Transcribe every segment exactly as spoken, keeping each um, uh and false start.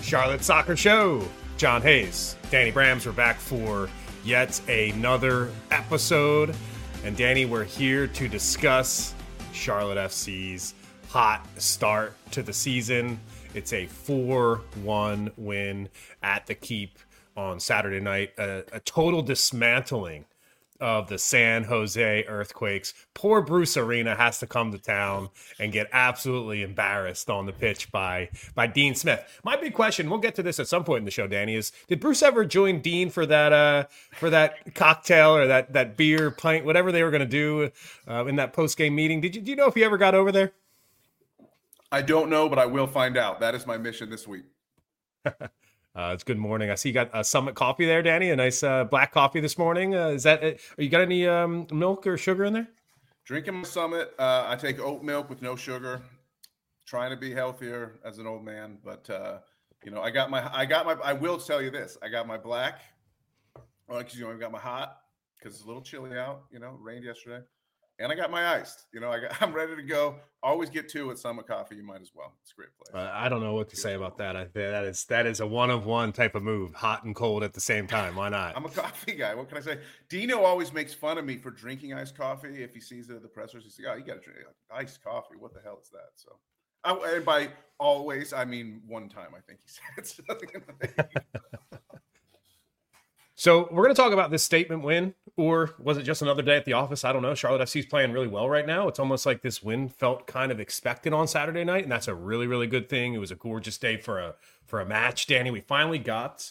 Charlotte Soccer Show. John Hayes, Danny Brams, we're back for yet another episode. And Danny, we're here to discuss Charlotte F C's hot start to the season. It's a four one win at the Keep on Saturday night. A, a total dismantling of the San Jose Earthquakes. Poor Bruce Arena has to come to town and get absolutely embarrassed on the pitch by by Dean Smith. My big question, we'll get to this at some point in the show, Danny, is did Bruce ever join Dean for that uh, for that cocktail or that that beer pint, whatever they were going to do uh, in that post game meeting? Did you do you know if he ever got over there? I don't know, but I will find out. That is my mission this week. Uh, it's good morning. I see you got a Summit coffee there, Danny. A nice uh, black coffee this morning. Uh, is that? Are you got any um, milk or sugar in there? Drinking my Summit. Uh, I take oat milk with no sugar. Trying to be healthier as an old man, but uh, you know, I got my. I got my. I will tell you this. I got my black. Well, because you know, I got my hot because it's a little chilly out. You know, rained yesterday, and I got my iced. You know, I got. I'm ready to go. Always get two at Summit Coffee. You might as well. It's a great place. Uh, I don't know what to say about that. I think that is that is a one of one type of move, hot and cold at the same time. Why not? I'm a coffee guy. What can I say? Dino always makes fun of me for drinking iced coffee. If he sees it at the pressers, he's like, "Oh, you got to drink iced coffee. What the hell is that?" So, I, and by always, I mean one time. I think he said it. So we're going to talk about this statement win, or was it just another day at the office? I don't know. Charlotte F C is playing really well right now. It's almost like this win felt kind of expected on Saturday night, and that's a really, really good thing. It was a gorgeous day for a for a match, Danny. We finally got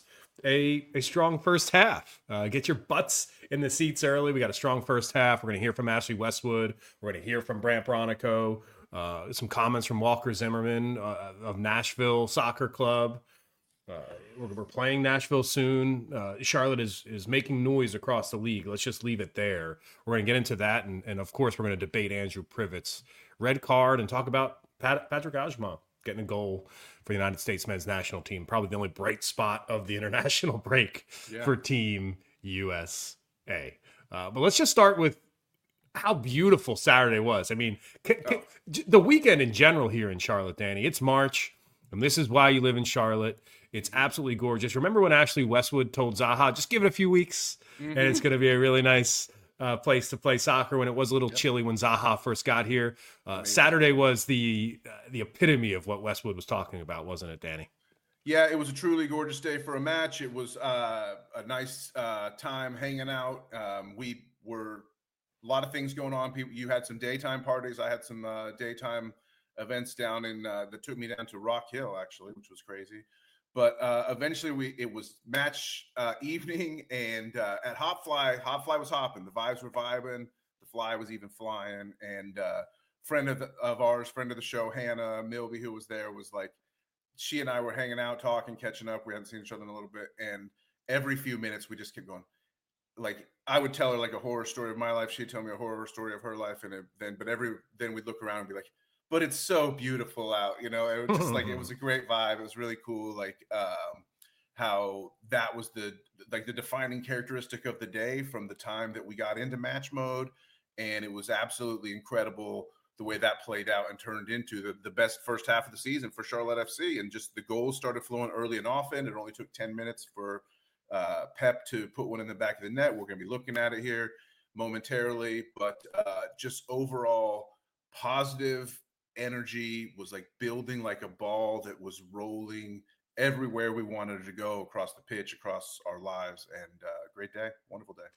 a a strong first half. Uh, get your butts in the seats early. We got a strong first half. We're going to hear from Ashley Westwood. We're going to hear from Brant Bronico. Uh, some comments from Walker Zimmerman uh, of Nashville Soccer Club. Uh, we're, we're playing Nashville soon. Uh, Charlotte is is making noise across the league. Let's just leave it there. We're going to get into that, and, and of course, we're going to debate Andrew Privett's red card and talk about Pat, Patrick Ajma getting a goal for the United States men's national team. Probably the only bright spot of the international break yeah. for Team U S A. Uh, but let's just start with how beautiful Saturday was. I mean, c- c- oh. the weekend in general here in Charlotte, Danny. It's March, and this is why you live in Charlotte. It's absolutely gorgeous. Remember when Ashley Westwood told Zaha, just give it a few weeks, mm-hmm. and it's going to be a really nice uh, place to play soccer, when it was a little yep. chilly when Zaha first got here. Uh, Saturday was the uh, the epitome of what Westwood was talking about, wasn't it, Danny? Yeah, it was a truly gorgeous day for a match. It was uh, a nice uh, time hanging out. Um, we were a lot of things going on. People, you had some daytime parties. I had some uh, daytime events down in uh, that took me down to Rock Hill, actually, which was crazy. But uh, eventually, we it was match uh, evening, and uh, at Hop Fly, Hop Fly was hopping. The vibes were vibing. The fly was even flying. And uh, friend of the, of ours, friend of the show, Hannah Milby, who was there, was like, she and I were hanging out, talking, catching up. We hadn't seen each other in a little bit, and every few minutes, we just kept going. Like, I would tell her like a horror story of my life. She'd tell me a horror story of her life, and it, then, but every then we'd look around and be like, but it's so beautiful out, you know. It was just like, it was a great vibe. It was really cool, like um, how that was the like the defining characteristic of the day from the time that we got into match mode, and it was absolutely incredible the way that played out and turned into the, the best first half of the season for Charlotte F C. And just the goals started flowing early and often. It only took ten minutes for uh, Pep to put one in the back of the net. We're going to be looking at it here momentarily, but uh, just overall positive energy was like building like a ball that was rolling everywhere we wanted it to go across the pitch, across our lives. And uh, great day, wonderful day.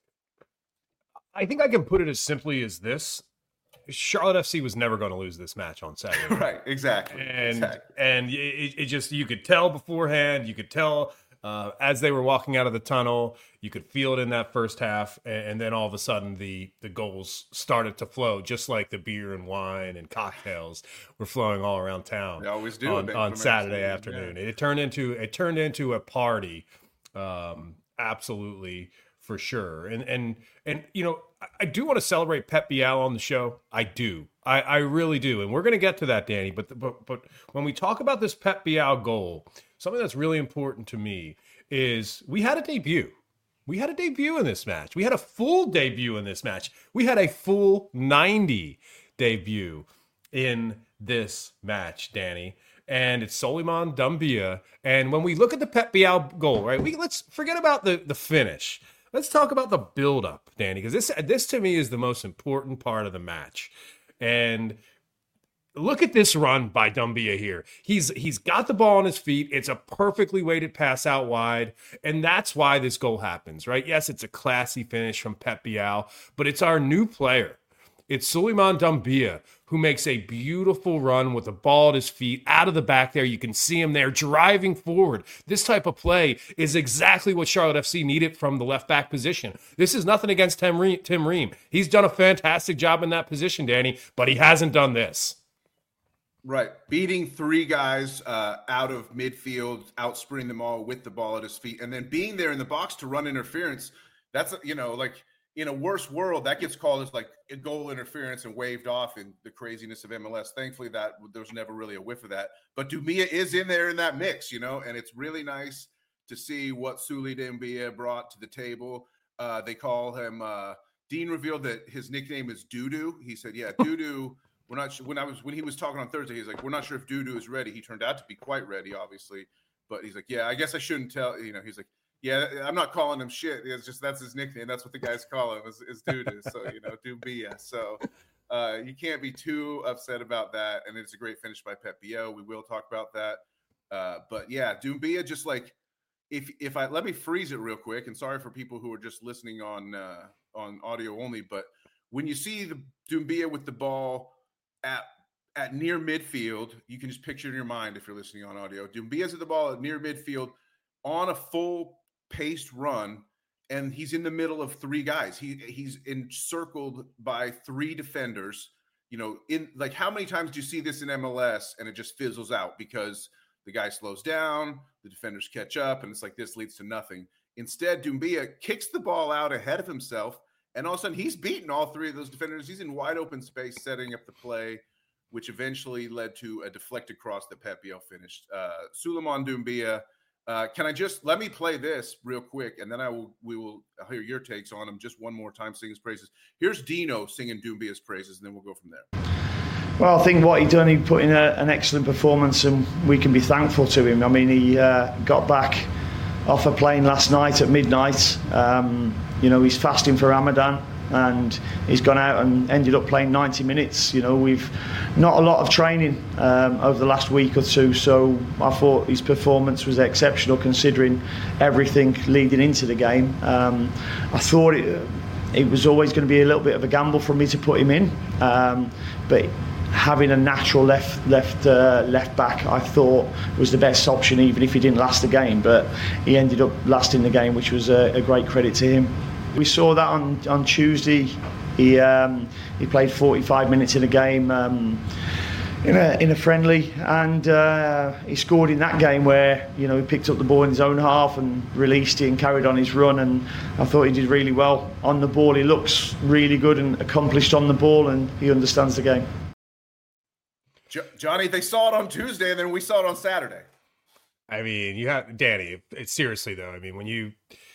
I think I can put it as simply as this. Charlotte F C was never going to lose this match on Saturday. Right, exactly. And exactly. and it, it just, you could tell beforehand, you could tell uh, as they were walking out of the tunnel, you could feel it in that first half, and, and then all of a sudden the the goals started to flow, just like the beer and wine and cocktails were flowing all around town. They always do on, on Saturday afternoon. Yeah. It turned into it turned into a party, um, absolutely. For sure. And, and, and, you know, I do want to celebrate Pep Bial on the show. I do. I, I really do. And we're going to get to that, Danny. But, but, but when we talk about this Pep Bial goal, something that's really important to me is we had a debut. We had a debut in this match. We had a full debut in this match. We had a full ninety debut in this match, Danny. and it's Souleymane Doumbia. And when we look at the Pep Biel goal, right, we let's forget about the the finish. Let's talk about the build-up, Danny, because this this to me is the most important part of the match. And look at this run by Doumbia here. He's he's got the ball on his feet. It's a perfectly weighted pass out wide, and that's why this goal happens, right? Yes, it's a classy finish from Pep Biel, but it's our new player. It's Souleymane Doumbia who makes a beautiful run with the ball at his feet out of the back there. You can see him there driving forward. This type of play is exactly what Charlotte F C needed from the left back position. This is nothing against Tim Ream. Tim Ream. He's done a fantastic job in that position, Danny, but he hasn't done this. Right. Beating three guys uh, out of midfield, outsprinting them all with the ball at his feet, and then being there in the box to run interference. That's, you know, like in a worse world, that gets called as like a goal interference and waved off in the craziness of M L S. Thankfully, that there was never really a whiff of that. But Doumbia is in there in that mix, you know, and it's really nice to see what Souley Doumbia brought to the table. Uh, they call him, uh, Dean revealed that his nickname is Doo-Doo. He said, yeah, Doo-Doo. We're not sure when I was when he was talking on Thursday. He's like, we're not sure if Doo-Doo is ready. He turned out to be quite ready, obviously. But he's like, yeah, I guess I shouldn't tell. You know, he's like, yeah, I'm not calling him shit. It's just that's his nickname. That's what the guys call him is, is Doo-Doo. So you know, Doumbia. So uh, you can't be too upset about that. And it's a great finish by Pep Biel. We will talk about that. Uh, but yeah, Doumbia, just like if if I let me freeze it real quick. And sorry for people who are just listening on uh, on audio only, but when you see the Doumbia with the ball at at near midfield, you can just picture it in your mind if you're listening on audio. Doumbia's at the ball at near midfield on a full paced run, and he's in the middle of three guys. He he's encircled by three defenders. You know, in like how many times do you see this in M L S and it just fizzles out because the guy slows down, the defenders catch up, and it's like this leads to nothing. Instead, Doumbia kicks the ball out ahead of himself, and all of a sudden he's beaten all three of those defenders. He's in wide open space setting up the play, which eventually led to a deflected cross that Pep Biel finished. Uh, Souleymane Doumbia, uh, can I just let me play this real quick, and then I will we will I'll hear your takes on him just one more time, sing his praises. Here's Dino singing Doumbia's praises, and then we'll go from there. Well, I think what he done, he put in a, an excellent performance, and we can be thankful to him. I mean, he uh, got back off a plane last night at midnight. Um, you know, he's fasting for Ramadan, and he's gone out and ended up playing ninety minutes. You know, we've not a lot of training um, over the last week or two, so I thought his performance was exceptional considering everything leading into the game. Um, I thought it, it was always going to be a little bit of a gamble for me to put him in, um, but having a natural left left uh, left back, I thought was the best option, even if he didn't last the game. But he ended up lasting the game, which was a, a great credit to him. We saw that on, on Tuesday. He um, he played forty-five minutes in a game um, in a in a friendly, and uh, he scored in that game where you know he picked up the ball in his own half and released it and carried on his run. And I thought he did really well on the ball. He looks really good and accomplished on the ball, and he understands the game. Johnny, they saw it on Tuesday, and then we saw it on Saturday. I mean, you have Danny. It's seriously though. I mean, when you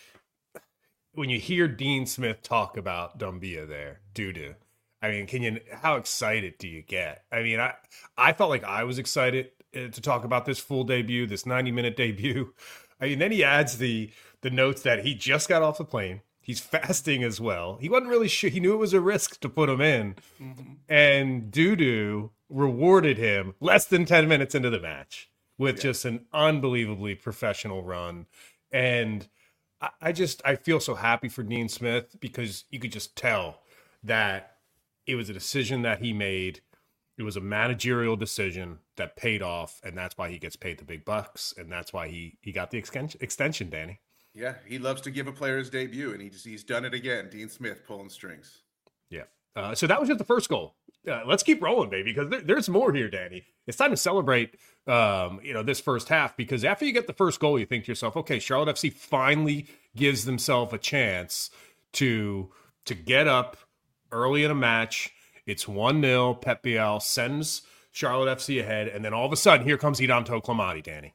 when you hear Dean Smith talk about Doumbia there, Doo-Doo, I mean, can you? How excited do you get? I mean, I I felt like I was excited to talk about this full debut, this ninety minute debut. I mean, then he adds the the notes that he just got off the plane. He's fasting as well. He wasn't really sure. He knew it was a risk to put him in, mm-hmm. and Doo-Doo rewarded him less than ten minutes into the match with yeah. just an unbelievably professional run. And I, I just, I feel so happy for Dean Smith because you could just tell that it was a decision that he made. It was a managerial decision that paid off. And that's why he gets paid the big bucks. And that's why he, he got the extension, extension, Danny. Yeah. He loves to give a player his debut, and he just, he's done it again. Dean Smith pulling strings. Yeah. Uh, so that was just the first goal. Uh, let's keep rolling, baby, because there, there's more here, Danny. It's time to celebrate, um, you know, this first half, because after you get the first goal, you think to yourself, okay, Charlotte F C finally gives themselves a chance to to get up early in a match. It's one nil. Pep Biel sends Charlotte F C ahead, and then all of a sudden, here comes Idan Toklamadi, Danny.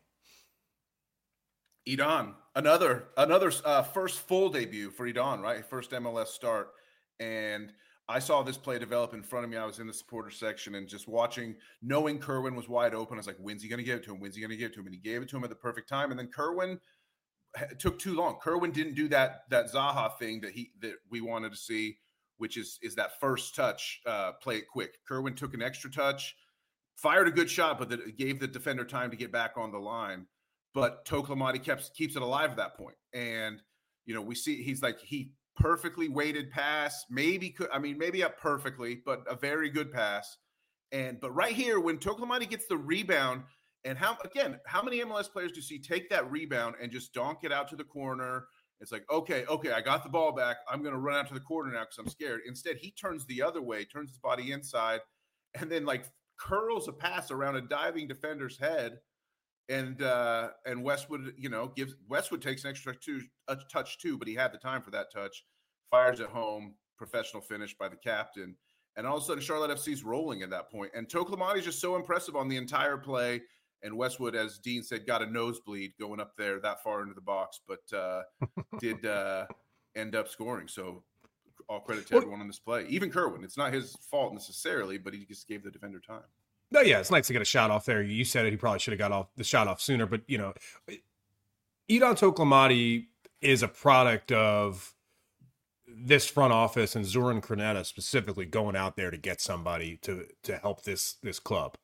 Idan, another another uh, first full debut for Idan, right? First M L S start, and I saw this play develop in front of me. I was in the supporter section and just watching, knowing Kerwin was wide open. I was like, when's he going to give it to him? When's he going to give it to him? And he gave it to him at the perfect time. And then Kerwin it took too long. Kerwin didn't do that that Zaha thing that he that we wanted to see, which is is that first touch, uh, play it quick. Kerwin took an extra touch, fired a good shot, but that gave the defender time to get back on the line. But Toklamati keeps keeps it alive at that point. And you know, we see he's like he perfectly weighted pass, maybe could I mean maybe up perfectly, but a very good pass. And but right here, when Toklamati gets the rebound, and how again, how many M L S players do you see take that rebound and just donk it out to the corner? It's like, okay, okay, I got the ball back. I'm going to run out to the corner now because I'm scared. Instead, he turns the other way, turns his body inside, and then like curls a pass around a diving defender's head. And uh, and Westwood, you know, gives Westwood takes an extra two, a touch too, but he had the time for that touch. Fires it home, professional finish by the captain, and all of a sudden Charlotte F C's rolling at that point. And Toklamati is just so impressive on the entire play. And Westwood, as Dean said, got a nosebleed going up there that far into the box, but uh, did uh, end up scoring. So all credit to everyone on this play, even Kerwin. It's not his fault necessarily, but he just gave the defender time. No, yeah, it's nice to get a shot off there. You said it. He probably should have got off the shot off sooner. But, you know, Idon Toklamati is a product of this front office and Zoran Krneta specifically going out there to get somebody to to help this this club.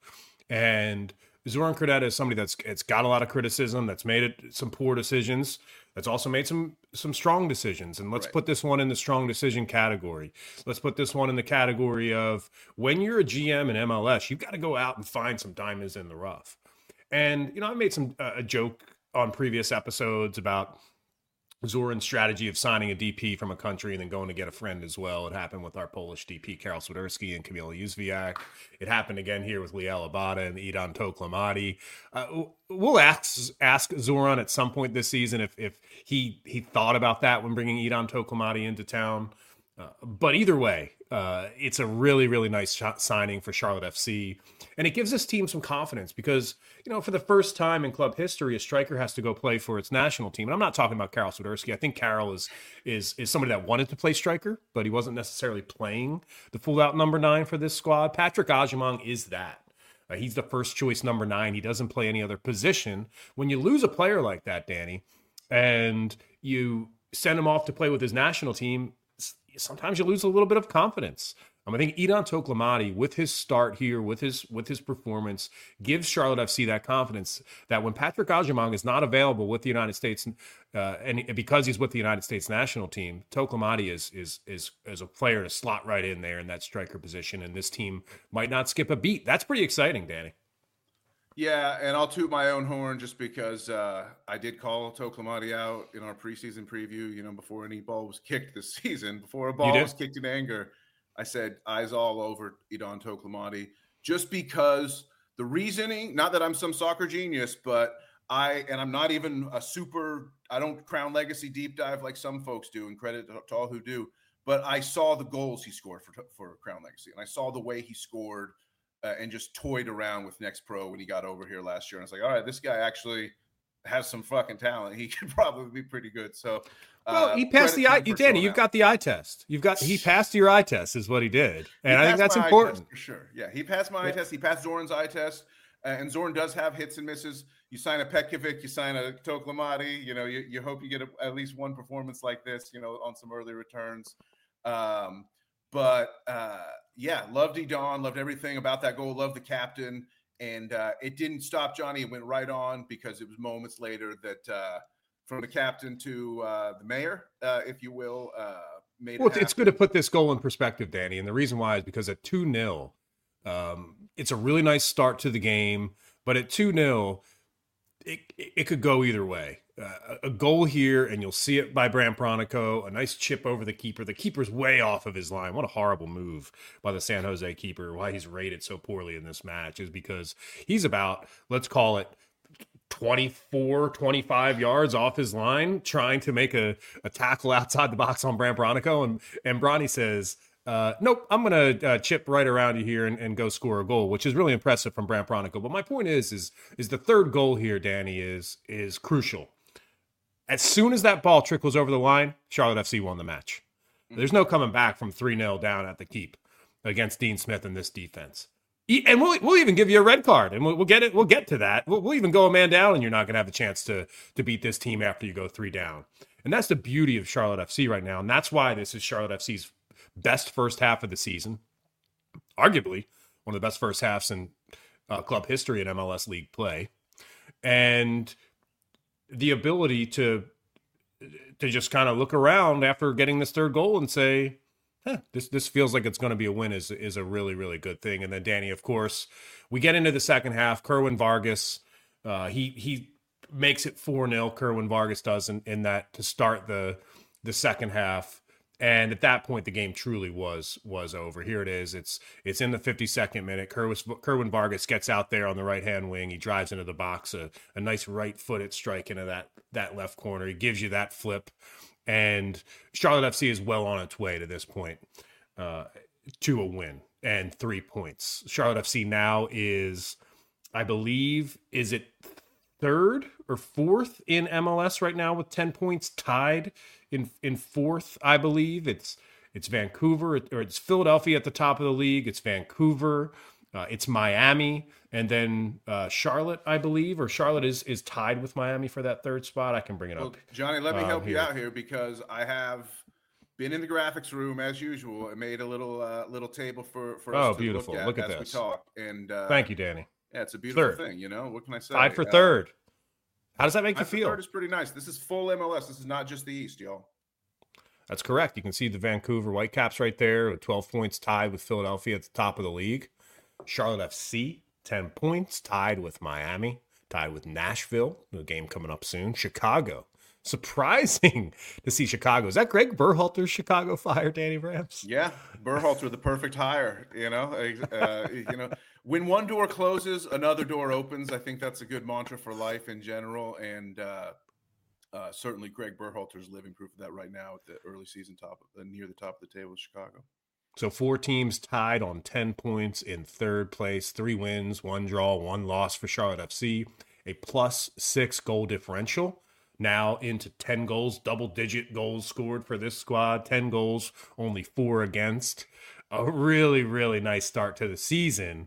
And Zoran Krneta is somebody that's it's got a lot of criticism, that's made it some poor decisions, that's also made some some strong decisions. And let's right. put this one in the strong decision category. Let's put this one in the category of when you're a G M in M L S, you've got to go out and find some diamonds in the rough. And, you know, I made some uh, a joke on previous episodes about Zoran's strategy of signing a D P from a country and then going to get a friend as well. It happened with our Polish D P, Karol Swiderski and Kamil Józwiak. It happened again here with Liel Abada and Idon Toklamati. Uh, we'll ask ask Zoran at some point this season if if he he thought about that when bringing Idon Toklamati into town. Uh, but either way, uh, it's a really, really nice shot signing for Charlotte F C. And it gives this team some confidence because, you know, for the first time in club history, a striker has to go play for its national team. And I'm not talking about Karol Swiderski. I think Karol is is is somebody that wanted to play striker, but he wasn't necessarily playing the full-out number nine for this squad. Patrick Agyemang is that. Uh, he's the first choice number nine. He doesn't play any other position. When you lose a player like that, Danny, and you send him off to play with his national team, sometimes you lose a little bit of confidence. Um, I think Idon Toklamati, with his start here, with his with his performance, gives Charlotte F C that confidence that when Patrick Agyemang is not available with the United States, uh, and because he's with the United States national team, Toklamati is is is is a player to slot right in there in that striker position, and this team might not skip a beat. That's pretty exciting, Danny. Yeah, and I'll toot my own horn just because uh, I did call Toklamati out in our preseason preview, you know, before any ball was kicked this season, before a ball was kicked in anger. I said, eyes all over Idon Toklamati, just because the reasoning, not that I'm some soccer genius, but I, and I'm not even a super, I don't Crown Legacy deep dive like some folks do, and credit to, to all who do, but I saw the goals he scored for, for Crown Legacy, and I saw the way he scored uh, and just toyed around with Next Pro when he got over here last year. And I was like, all right, this guy actually has some fucking talent. He could probably be pretty good. So, well, uh, he passed the eye. Danny, you've got the eye test. You've got he passed your eye test, is what he did, and I think that's important for sure. Yeah, he passed my eye test. He passed Zoran's eye test, uh, and Zoran does have hits and misses. You sign a Petkovic, you sign a Toklamati. You know, you, you hope you get a, at least one performance like this. You know, on some early returns. Um, but uh, yeah, loved Idon, loved everything about that goal. Loved the captain. And uh, it didn't stop Johnny. It went right on because it was moments later that uh, from the captain to uh, the mayor, uh, if you will, uh, made well, it it's good to put this goal in perspective, Danny. And the reason why is because at two nil, um, it's a really nice start to the game. But at two nil, it, it could go either way. Uh, a goal here, and you'll see it by Bram Bronico, a nice chip over the keeper. The keeper's way off of his line. What a horrible move by the San Jose keeper. Why he's rated so poorly in this match is because he's about, let's call it, twenty-four, twenty-five yards off his line, trying to make a, a tackle outside the box on Bram Bronico. And, and Bronny says, uh, nope, I'm going to uh, chip right around you here and, and go score a goal, which is really impressive from Bram Bronico. But my point is, is, is the third goal here, Danny, is is crucial. As soon as that ball trickles over the line, Charlotte F C won the match. There's no coming back from three nil down at the Keep against Dean Smith and this defense. And we'll we'll even give you a red card, and we'll, we'll get it. We'll get to that. We'll, we'll even go a man down, and you're not going to have a chance to to beat this team after you go three down. And that's the beauty of Charlotte F C right now, and that's why this is Charlotte F C's best first half of the season, arguably one of the best first halves in uh, club history in M L S league play, and the ability to to just kind of look around after getting this third goal and say, Huh, this this feels like it's going to be a win is is a really, really good thing. And then, Danny, of course, we get into the second half. Kerwin Vargas, uh, he he makes it four nil. Kerwin Vargas does in, in that to start the the second half. And at that point, the game truly was was over. Here it is. It's it's in the fifty-second minute. Kerwin, Kerwin Vargas gets out there on the right-hand wing. He drives into the box, a, a nice right-footed strike into that that left corner. He gives you that flip. And Charlotte F C is well on its way to this point uh, to a win and three points. Charlotte F C now is, I believe, is it third or fourth in M L S right now with ten points, tied in in fourth, I believe. It's it's Vancouver, or it's Philadelphia at the top of the league. It's Vancouver. Uh, it's Miami, and then uh, Charlotte, I believe, or Charlotte is is tied with Miami for that third spot. I can bring it well, up. Johnny, let me um, help here. you out here because I have been in the graphics room as usual. I made a little uh, little table for for us Oh, to beautiful! look at, Look at as this. we talk. And uh, Thank you, Danny. Yeah, it's a beautiful Third. thing. You know, what can I say? Tied for Uh, third. How does that make tied you for feel? Third is pretty nice. This is full M L S. This is not just the East, y'all. That's correct. You can see the Vancouver Whitecaps right there with twelve points, tied with Philadelphia at the top of the league. Charlotte F C, ten points, tied with Miami, tied with Nashville, the game coming up soon. Chicago, surprising to see Chicago. Is that Greg Berhalter's Chicago Fire, Danny Rams? Yeah, Berhalter, the perfect hire. You know, uh, you know, when one door closes, another door opens. I think that's a good mantra for life in general, and uh, uh, certainly Greg Berhalter is living proof of that right now at the early season top, of, uh, near the top of the table with Chicago. So four teams tied on ten points in third place, three wins, one draw, one loss for Charlotte F C, a plus six goal differential. Now into ten goals, double-digit goals scored for this squad, ten goals, only four against. A really, really nice start to the season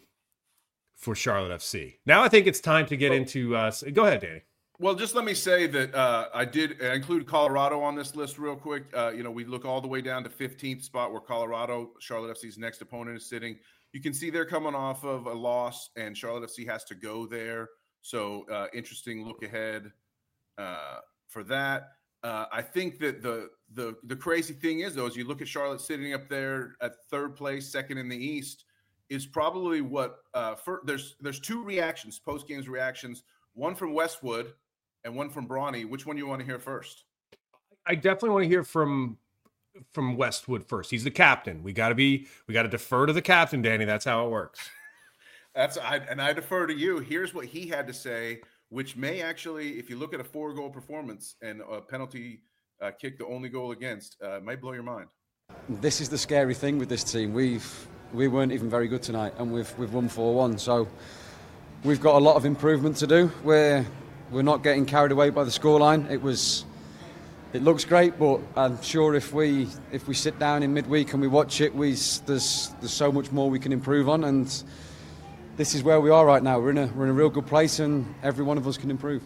for Charlotte F C. Now I think it's time to get into uh, – go ahead, Danny. Well, just let me say that uh, I did include Colorado on this list real quick. Uh, you know, we look all the way down to fifteenth spot where Colorado, Charlotte F C's next opponent, is sitting. You can see they're coming off of a loss, and Charlotte F C has to go there. So uh, interesting look ahead uh, for that. Uh, I think that the the the crazy thing is, though, as you look at Charlotte sitting up there at third place, second in the East, is probably what uh, for, there's there's two reactions, post games reactions, one from Westwood and one from Brawny. Which one do you want to hear first? I definitely want to hear from from Westwood first. He's the captain. We got to be we got to defer to the captain, Danny. That's how it works. That's I and I defer to you. Here's what he had to say, which may actually, if you look at a four-goal performance and a penalty uh, kick, the only goal against, uh, might blow your mind. This is the scary thing with this team. We've we weren't even very good tonight, and we've we've won four one. So we've got a lot of improvement to do. We're we're not getting carried away by the scoreline. It was it looks great, but I'm sure if we if we sit down in midweek and we watch it, we there's there's so much more we can improve on, and this is where we are right now. We're in a we're in a real good place, and every one of us can improve.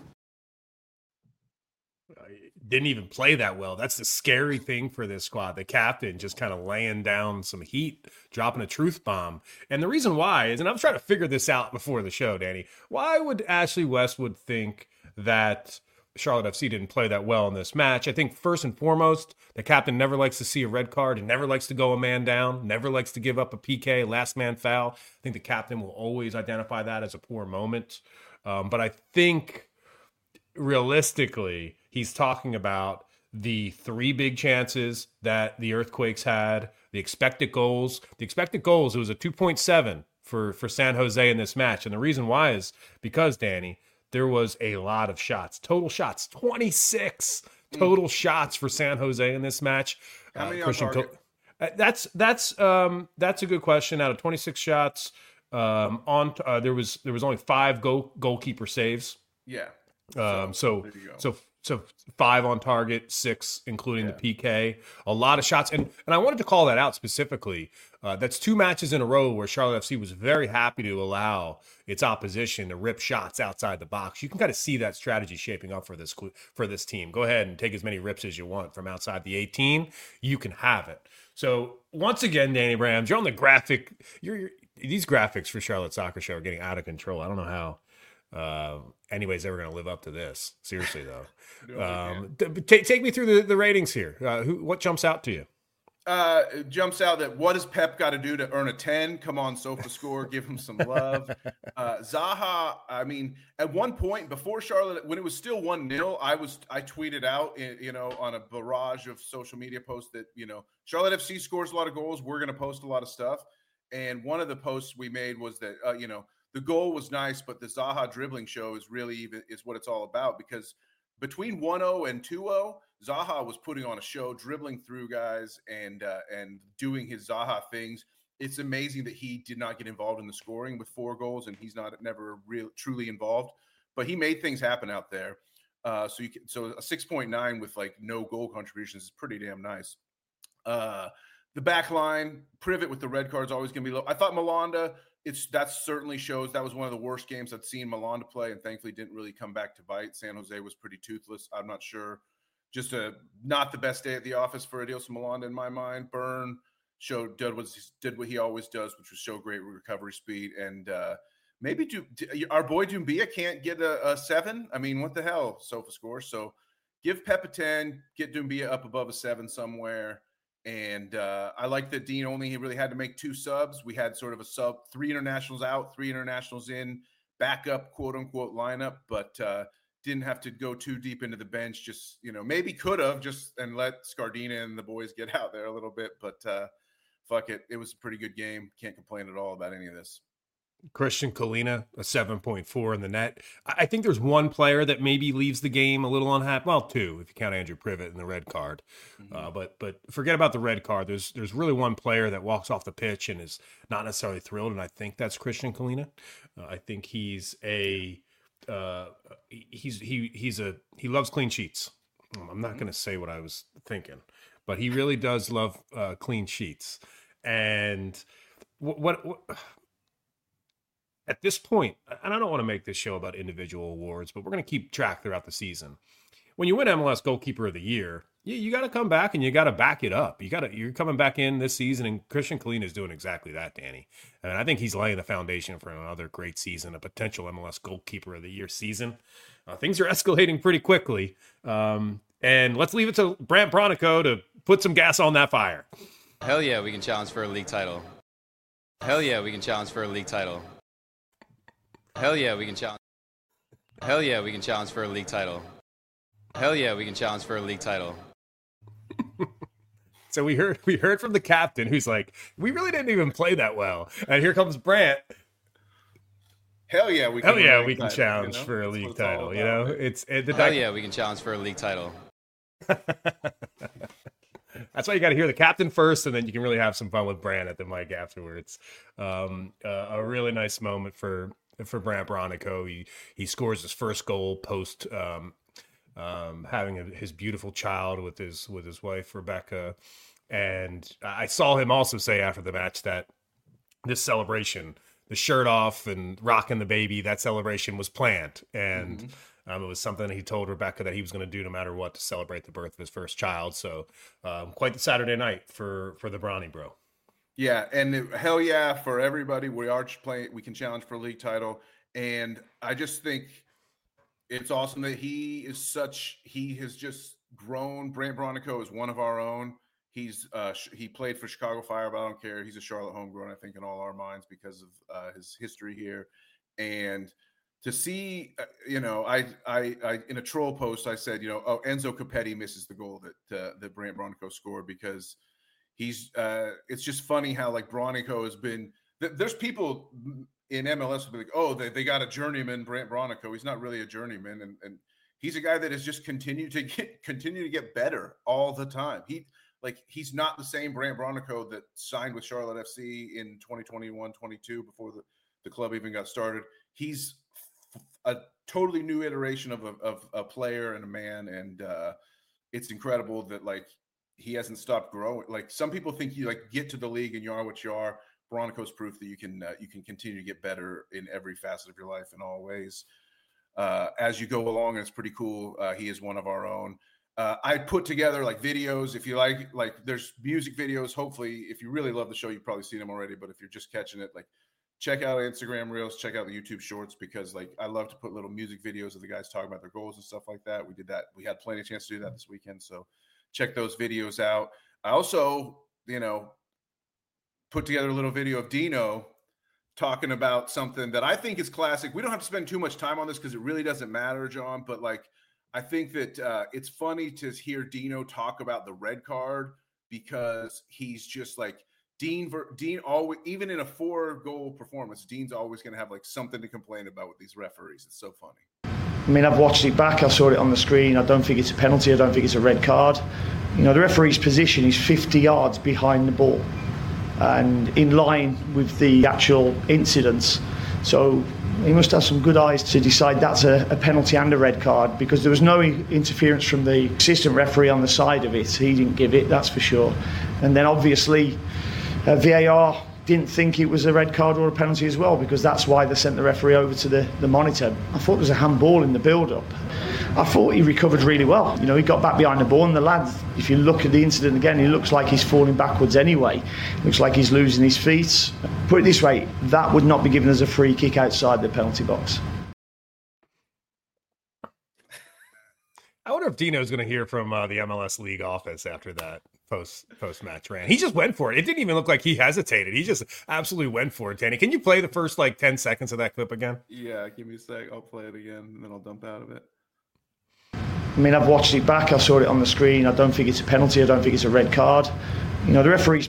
Didn't even play that well. That's the scary thing for this squad. The captain just kind of laying down some heat, dropping a truth bomb. And the reason why is, and I was trying to figure this out before the show, Danny, why would Ashley Westwood think that Charlotte F C didn't play that well in this match? I think first and foremost, the captain never likes to see a red card and never likes to go a man down, never likes to give up a P K, last man foul. I think the captain will always identify that as a poor moment. Um, but I think realistically, he's talking about the three big chances that the Earthquakes had, the expected goals. The expected goals, it was a two point seven for, for San Jose in this match. And the reason why is because, Danny, there was a lot of shots. Total shots, twenty-six total mm. shots for San Jose in this match. How many uh, on target? Co- that's that's um, that's a good question. Out of twenty-six shots, um, on uh, there was there was only five goal goalkeeper saves. Yeah. Um, so, so, so So five on target, six including Yeah. the P K, a lot of shots, and and I wanted to call that out specifically. Uh, that's two matches in a row where Charlotte F C was very happy to allow its opposition to rip shots outside the box. You can kind of see that strategy shaping up for this for this team. Go ahead and take as many rips as you want from outside the eighteen. You can have it. So once again, Danny Brams, you're on the graphic. You're, you're these graphics for Charlotte Soccer Show are getting out of control. I don't know how. Uh, anybody's ever going to live up to this. Seriously, though. um, t- t- take me through the, the ratings here. Uh, who, what jumps out to you? Uh, it jumps out that what does Pep got to do to earn a ten? Come on, SofaScore, give him some love. Uh, Zaha, I mean, at one point before Charlotte, when it was still one nil, I was I tweeted out, you know, on a barrage of social media posts that, you know, Charlotte F C scores a lot of goals. We're going to post a lot of stuff. And one of the posts we made was that, uh, you know, the goal was nice, but the Zaha dribbling show is really even is what it's all about, because between one oh and two oh, Zaha was putting on a show, dribbling through guys and uh, and doing his Zaha things. It's amazing that he did not get involved in the scoring with four goals, and he's not never real truly involved. But he made things happen out there. Uh, so you can, so a six point nine with like no goal contributions is pretty damn nice. Uh, the back line, Privet with the red card is always going to be low. I thought Malanda, it's that certainly shows that was one of the worst games I'd seen Malanda play, and thankfully didn't really come back to bite. San Jose was pretty toothless. I'm not sure. Just a not the best day at the office for Adilson Malanda in my mind. Byrne showed did what, did what he always does, which was show great recovery speed. And uh, maybe do, our boy Doumbia can't get a, a seven. I mean, what the hell, SofaScore? So give Pep a ten, get Doumbia up above a seven somewhere. And uh, I like that Dean only he really had to make two subs. We had sort of a sub, three internationals out, three internationals in, backup, quote unquote, lineup, but uh, didn't have to go too deep into the bench. Just, you know, maybe could have just and let Scardina and the boys get out there a little bit, but uh, fuck it. It was a pretty good game. Can't complain at all about any of this. Christian Kalina, a seven point four in the net. I think there's one player that maybe leaves the game a little unhappy. Well, two, if you count Andrew Privet and the red card. Mm-hmm. Uh, but but forget about the red card. There's there's really one player that walks off the pitch and is not necessarily thrilled, and I think that's Christian Kalina. Uh, I think he's a uh, he's he he's a he loves clean sheets. I'm not mm-hmm. going to say what I was thinking, but he really does love uh, clean sheets. And what what. what At this point, and I don't want to make this show about individual awards, but we're going to keep track throughout the season. When you win M L S Goalkeeper of the Year, you, you got to come back and you got to back it up. You got to you're coming back in this season, and Christian Kalina is doing exactly that, Danny. And I think he's laying the foundation for another great season, a potential M L S Goalkeeper of the Year season. Uh, things are escalating pretty quickly, um, and let's leave it to Brandt Bronico to put some gas on that fire. Hell yeah, we can challenge for a league title. Hell yeah, we can challenge for a league title. Hell yeah, we can challenge. Hell yeah, we can challenge for a league title. Hell yeah, we can challenge for a league title. So we heard we heard from the captain, who's like, we really didn't even play that well. And here comes Brandt. Hell yeah, we can. Hell yeah, we can title, challenge you know? That's for a league it's title. about, you know, man. it's it, the Hell yeah, we can challenge for a league title. That's why you got to hear the captain first, and then you can really have some fun with Brandt at the mic afterwards. Um, uh, a really nice moment for. For Brandt Bronico. He he scores his first goal post um, um, having a, his beautiful child with his with his wife Rebecca, and I saw him also say after the match that this celebration, the shirt off and rocking the baby, that celebration was planned, and mm-hmm. um, it was something he told Rebecca that he was going to do no matter what to celebrate the birth of his first child. So um, quite the Saturday night for for the Bronny bro. Yeah, and hell yeah for everybody. We are playing. We can challenge for a league title, and I just think it's awesome that he is such. He has just grown. Brandt Bronico is one of our own. He's uh, he played for Chicago Fire, but I don't care. He's a Charlotte homegrown, I think, in all our minds because of uh, his history here. And to see, uh, you know, I, I I in a troll post I said, you know, oh, Enzo Capetti misses the goal that uh, that Brandt Bronico scored because. He's uh, it's just funny how like Bronico has been th- there's people in M L S who be like, oh, they, they got a journeyman, Brandt Bronico. He's not really a journeyman. And, and he's a guy that has just continued to get continue to get better all the time. He like he's not the same Brandt Bronico that signed with Charlotte F C in twenty twenty-one, twenty-two before the, the club even got started. He's f- a totally new iteration of a, of a player and a man. And uh, it's incredible that like he hasn't stopped growing. Like some people think you like get to the league and you are what you are. Veronica's proof that you can, uh, you can continue to get better in every facet of your life in all ways. Uh, as you go along, and it's pretty cool. Uh, he is one of our own. Uh, I put together like videos. If you like, like there's music videos. Hopefully, if you really love the show, you've probably seen them already. But if you're just catching it, like check out Instagram Reels, check out the YouTube Shorts, because like I love to put little music videos of the guys talking about their goals and stuff like that. We did that. We had plenty of chance to do that this weekend. So check those videos out. I also, you know, put together a little video of Dino talking about something that I think is classic. We don't have to spend too much time on this because it really doesn't matter, John, but like, I think that uh, it's funny to hear Dino talk about the red card, because he's just like Dean, Dean always, even in a four goal performance, Dean's always going to have like something to complain about with these referees. It's so funny. I mean, I've watched it back. I saw it on the screen. I don't think it's a penalty. I don't think it's a red card. You know, the referee's position is fifty yards behind the ball and in line with the actual incidents. So he must have some good eyes to decide that's a, a penalty and a red card, because there was no interference from the assistant referee on the side of it. He didn't give it, that's for sure. And then obviously uh, V A R didn't think it was a red card or a penalty as well, because that's why they sent the referee over to the, the monitor. I thought there was a handball in the build-up. I thought he recovered really well. You know, he got back behind the ball, and the lad, if you look at the incident again, he looks like he's falling backwards anyway. Looks like he's losing his feet. Put it this way, that would not be given as a free kick outside the penalty box. I wonder if Dino's going to hear from uh, the M L S League office after that post post match rant. He just went for it. It didn't even look like he hesitated. He just absolutely went for it. Danny, can you play the first like ten seconds of that clip again? Yeah, give me a sec. I'll play it again, and then I'll dump out of it. I mean, I've watched it back. I saw it on the screen. I don't think it's a penalty. I don't think it's a red card. You know, the referee's...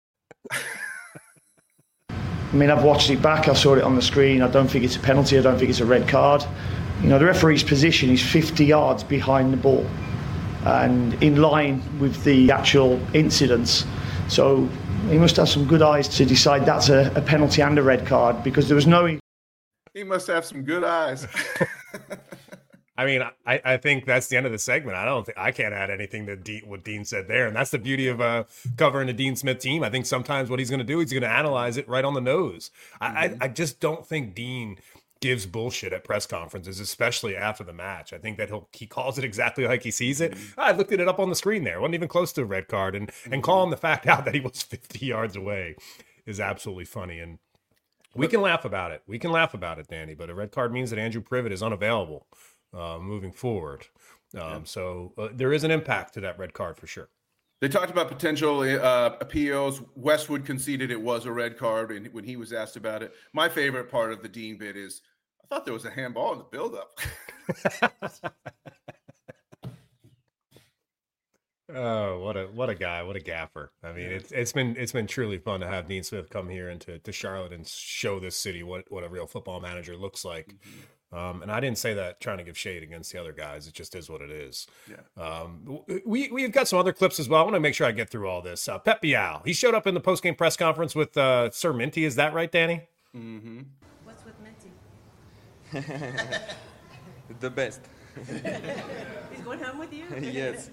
I mean, I've watched it back. I saw it on the screen. I don't think it's a penalty. I don't think it's a red card. You know, the referee's position is fifty yards behind the ball and in line with the actual incidents. So he must have some good eyes to decide that's a, a penalty and a red card, because there was no... He must have some good eyes. I mean, I, I think that's the end of the segment. I don't think I can't add anything to Dean, what Dean said there. And that's the beauty of uh, covering the Dean Smith team. I think sometimes what he's going to do, he's going to analyze it right on the nose. Mm-hmm. I, I just don't think Dean gives bullshit at press conferences, especially after the match. I think that he'll he calls it exactly like he sees it. Mm-hmm. I looked at it up on the screen there. It wasn't even close to a red card. And, mm-hmm. and calling the fact out that he was fifty yards away is absolutely funny. And we can laugh about it. We can laugh about it, Danny. But a red card means that Andrew Privet is unavailable Uh, moving forward. Um, yeah. So uh, there is an impact to that red card for sure. They talked about potential uh, appeals. Westwood conceded it was a red card and when he was asked about it. My favorite part of the Dean bit is, I thought there was a handball in the buildup. Oh, what a what a guy, what a gaffer. I mean, it's it's been it's been truly fun to have Dean Smith come here into to Charlotte and show this city what, what a real football manager looks like. Mm-hmm. Um, and I didn't say that trying to give shade against the other guys. It just is what it is. Yeah. Um, we, we've got some other clips as well. I want to make sure I get through all this. Uh, Pep Bial, he showed up in the post-game press conference with uh, Sir Minty. Is that right, Danny? Mm-hmm. What's with Minty? The best. He's going home with you? Yes.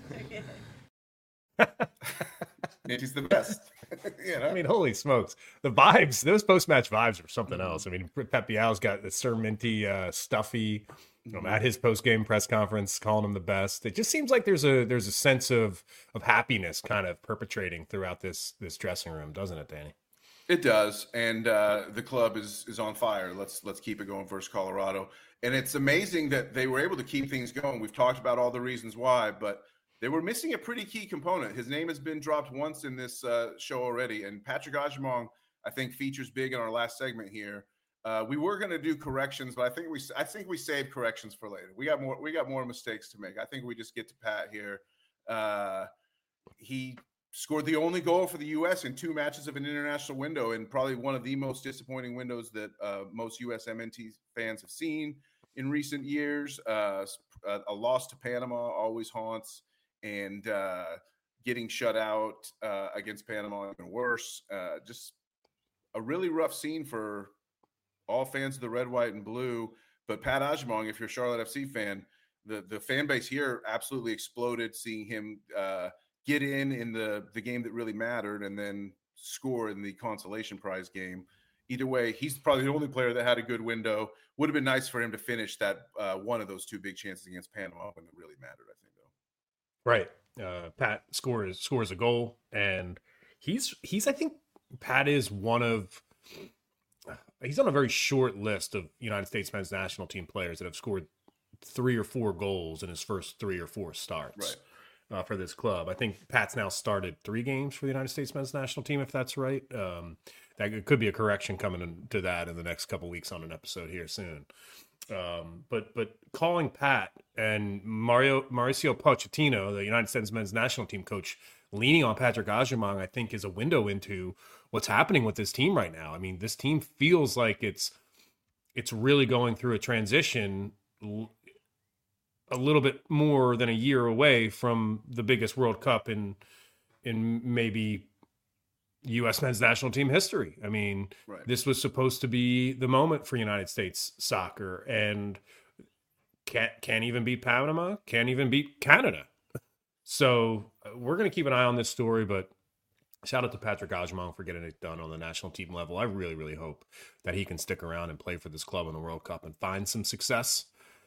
Minty's the best. You know? I mean, holy smokes. The vibes, those post-match vibes are something mm-hmm. else. I mean, Pep Bial's got the Sir Minty uh, stuffy you know, mm-hmm. at his post-game press conference, calling him the best. It just seems like there's a there's a sense of of happiness kind of perpetrating throughout this this dressing room, doesn't it, Danny? It does, and uh, the club is is on fire. Let's let's keep it going versus Colorado. And it's amazing that they were able to keep things going. We've talked about all the reasons why, but they were missing a pretty key component. His name has been dropped once in this uh, show already, and Patrick Agyemang, I think, features big in our last segment here. Uh, we were going to do corrections, but I think we I think we saved corrections for later. We got more we got more mistakes to make. I think we just get to Pat here. Uh, he scored the only goal for the U S in two matches of an international window, and probably one of the most disappointing windows that uh, most U S M N T fans have seen in recent years. Uh, a, a loss to Panama always haunts. And uh, getting shut out uh, against Panama even worse. Uh, just a really rough scene for all fans of the red, white, and blue. But Pat Agyemang, if you're a Charlotte F C fan, the, the fan base here absolutely exploded seeing him uh, get in in the, the game that really mattered and then score in the consolation prize game. Either way, he's probably the only player that had a good window. Would have been nice for him to finish that uh, one of those two big chances against Panama when it really mattered, I think, though. Right. Uh, Pat scores scores a goal, and he's he's I think Pat is one of he's on a very short list of United States men's national team players that have scored three or four goals in his first three or four starts right. uh, for this club. I think Pat's now started three games for the United States men's national team, if that's right. Um, that it could be a correction coming in, to that in the next couple of weeks on an episode here soon. Um, but but calling Pat and Mario Mauricio Pochettino, the United States men's national team coach, leaning on Patrick Agyemang, I think is a window into what's happening with this team right now. I mean, this team feels like it's it's really going through a transition a little bit more than a year away from the biggest World Cup in in maybe U S men's national team history. I mean, right. This was supposed to be the moment for United States soccer, and can't can't even beat Panama, can't even beat Canada. So uh, we're going to keep an eye on this story, but shout out to Patrick Agyemang for getting it done on the national team level. I really, really hope that he can stick around and play for this club in the World Cup and find some success.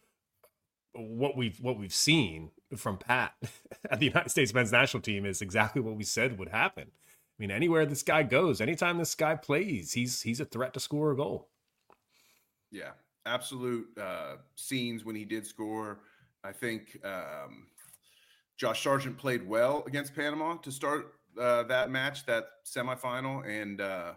What we've what we've seen from Pat at the United States men's national team is exactly what we said would happen. I mean, anywhere this guy goes, anytime this guy plays, he's he's a threat to score a goal. Yeah, absolute uh, scenes when he did score. I think um, Josh Sargent played well against Panama to start uh, that match, that semifinal. And, uh,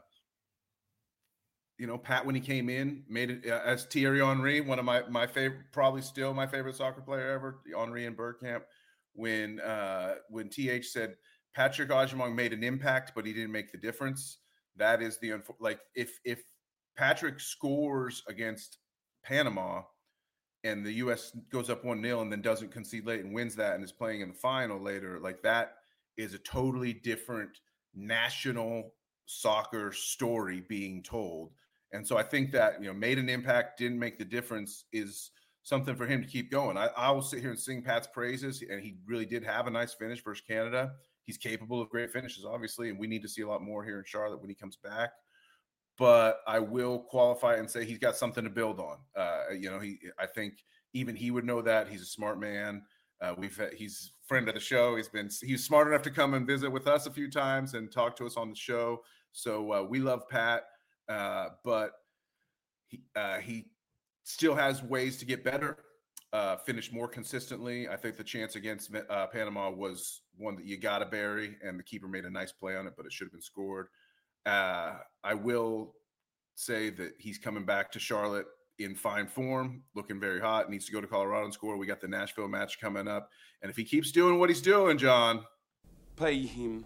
you know, Pat, when he came in, made it uh, as Thierry Henry, one of my, my favorite, probably still my favorite soccer player ever, Henry in Bergkamp, when, uh, when T H said, Patrick Agyemang made an impact, but he didn't make the difference. That is the like if if Patrick scores against Panama and the U S goes up one nil and then doesn't concede late and wins that and is playing in the final later, like that is a totally different national soccer story being told. And so I think that, you know, made an impact, didn't make the difference is something for him to keep going. I, I will sit here and sing Pat's praises, and he really did have a nice finish versus Canada. He's capable of great finishes, obviously, and we need to see a lot more here in Charlotte when he comes back. But I will qualify and say he's got something to build on. Uh, you know, he I think even he would know that. He's a smart man. Uh, we've had, he's a friend of the show. He's been he's smart enough to come and visit with us a few times and talk to us on the show. So uh, we love Pat, uh, but he uh, he still has ways to get better. Uh, finish more consistently. I think the chance against uh, Panama was one that you got to bury, and the keeper made a nice play on it, but it should have been scored. Uh, I will say that he's coming back to Charlotte in fine form, looking very hot, needs to go to Colorado and score. We got the Nashville match coming up. And if he keeps doing what he's doing, John. Pay him.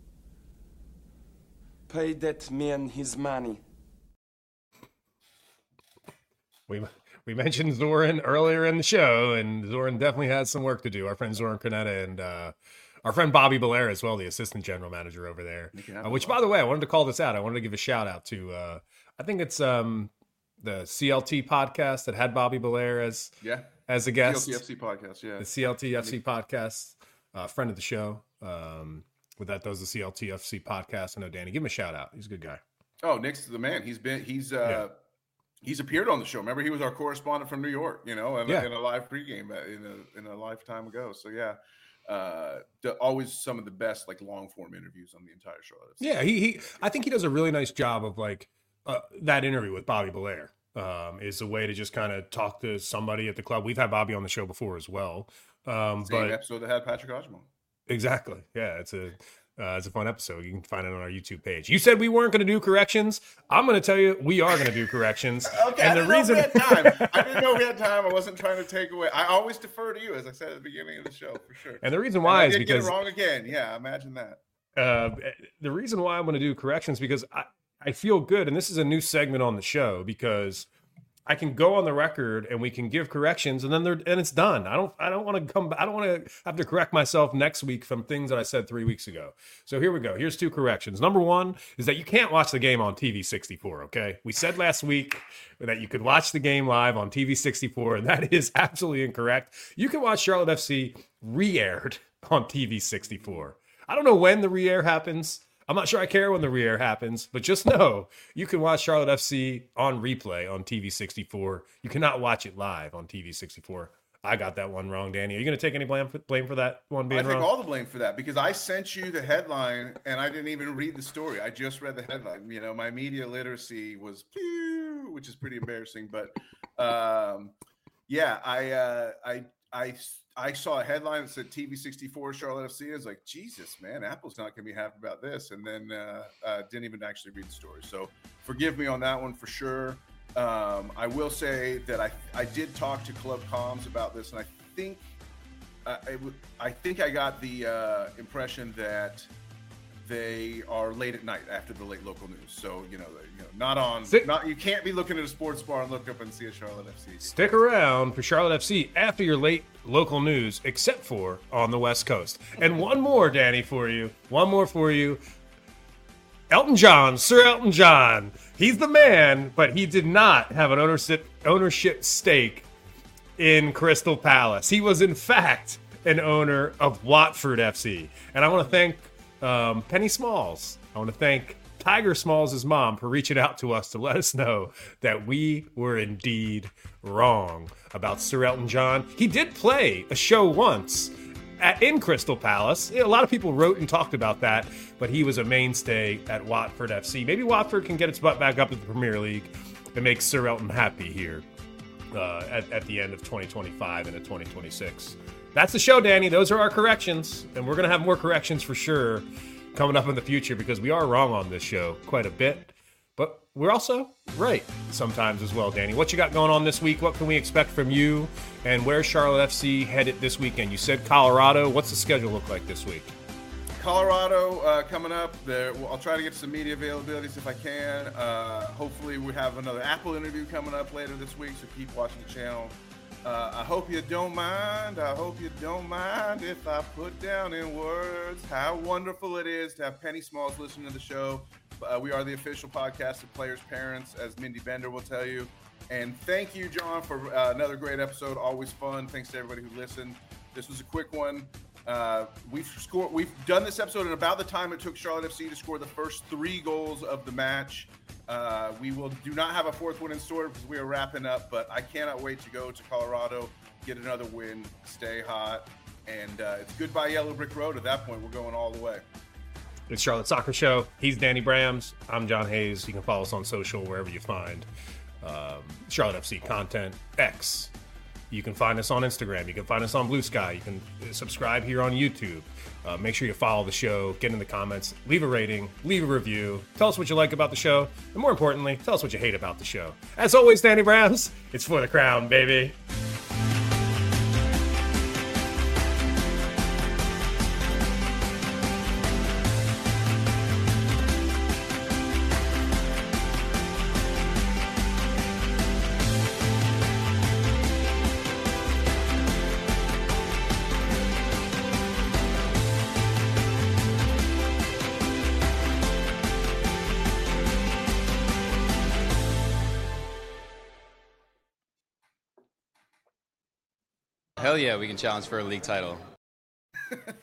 Pay that man his money. We we mentioned Zoran earlier in the show, and Zoran definitely has some work to do. Our friend Zoran Cornetta and uh, our friend Bobby Belair as well, the assistant general manager over there. Uh, which, by the way, I wanted to call this out. I wanted to give a shout out to, uh, I think it's um, the C L T podcast that had Bobby Belair as yeah as a guest. C L T F C podcast, yeah. The C L T F C podcast, uh, friend of the show. Um, with that, does the C L T F C podcast. I know Danny. Give him a shout out. He's a good guy. Oh, Nick's the man. He's been he's uh, yeah. he's appeared on the show. Remember, he was our correspondent from New York. You know, in, yeah. in a live pregame in a in a lifetime ago. So yeah. Uh, the, always some of the best like long form interviews on the entire show. Yeah, he he. I think he does a really nice job of like uh, that interview with Bobby Belair. Um, is a way to just kind of talk to somebody at the club. We've had Bobby on the show before as well. Um, Same but episode that had Patrick Agyemang. Exactly. Yeah, it's a uh, it's a fun episode. You can find it on our YouTube page. You said we weren't going to do corrections. I'm going to tell you we are going to do corrections. Okay, and I the reason we had time. I didn't know we had time. I wasn't trying to take away. I always defer to you, as I said at the beginning of the show, for sure. And the reason why and I is did because get it wrong again. Yeah, imagine that. Uh, the reason why I'm going to do corrections because I I feel good, and this is a new segment on the show because I can go on the record and we can give corrections, and then they're and it's done. I don't I don't want to come I don't want to have to correct myself next week from things that I said three weeks ago. So here we go. Here's two corrections. Number one is that you can't watch the game on T V sixty-four, okay? We said last week that you could watch the game live on T V sixty-four, and that is absolutely incorrect. You can watch Charlotte F C re-aired on T V sixty-four. I don't know when the re-air happens. I'm not sure I care when the re-air happens, but just know you can watch Charlotte F C on replay on T V sixty-four. You cannot watch it live on T V sixty-four. I got that one wrong, Danny. Are you going to take any blame for, blame for that one being wrong? I take wrong? all the blame for that because I sent you the headline and I didn't even read the story. I just read the headline. You know, my media literacy was, which is pretty embarrassing. But um, yeah, I, uh, I, I, I saw a headline that said T V sixty-four Charlotte F C. I was like, Jesus, man, Apple's not going to be happy about this. And then uh, uh, didn't even actually read the story. So forgive me on that one for sure. Um, I will say that I I did talk to Club Comms about this, and I think uh, I, w- I think I got the uh, impression that they are late at night after the late local news. So you know, you know, not on, Stick, not you can't be looking at a sports bar and look up and see a Charlotte F C. Stick around for Charlotte F C after your late local news, except for on the West Coast. And one more, Danny, for you. One more for you. Elton John, Sir Elton John. He's the man, but he did not have an ownership ownership stake in Crystal Palace. He was, in fact, an owner of Watford F C. And I want to thank um, Penny Smalls. I want to thank Tiger Smalls' mom for reaching out to us to let us know that we were indeed wrong about Sir Elton John. He did play a show once at, in Crystal Palace. A lot of people wrote and talked about that, but he was a mainstay at Watford F C. Maybe Watford can get its butt back up to the Premier League and make Sir Elton happy here uh, at, at the end of twenty twenty-five and at twenty twenty-six. That's the show, Danny. Those are our corrections, and we're going to have more corrections for sure coming up in the future because we are wrong on this show quite a bit, but we're also right sometimes as well, Danny. What you got going on this week? What can we expect from you? And where's Charlotte F C headed this weekend? You said Colorado. What's the schedule look like this week? Colorado uh, coming up. There, well, I'll try to get some media availabilities if I can. Uh, hopefully we have another Apple interview coming up later this week, so keep watching the channel. Uh, I hope you don't mind. I hope you don't mind if I put down in words how wonderful it is to have Penny Smalls listening to the show. Uh, we are the official podcast of Players' Parents, as Mindy Bender will tell you. And thank you, John, for uh, another great episode. Always fun. Thanks to everybody who listened. This was a quick one. Uh, we've scored. We've done this episode in about the time it took Charlotte F C to score the first three goals of the match. Uh, we will do not have a fourth one in store because we are wrapping up, but I cannot wait to go to Colorado, get another win, stay hot, and uh, it's goodbye Yellow Brick Road. At that point, we're going all the way. It's Charlotte Soccer Show. He's Danny Brams. I'm John Hayes. You can follow us on social wherever you find um, Charlotte F C content. X. You can find us on Instagram. You can find us on Blue Sky. You can subscribe here on YouTube. Uh, make sure you follow the show. Get in the comments. Leave a rating. Leave a review. Tell us what you like about the show. And more importantly, tell us what you hate about the show. As always, Danny Brams, it's for the crown, baby. Hell yeah, we can challenge for a league title.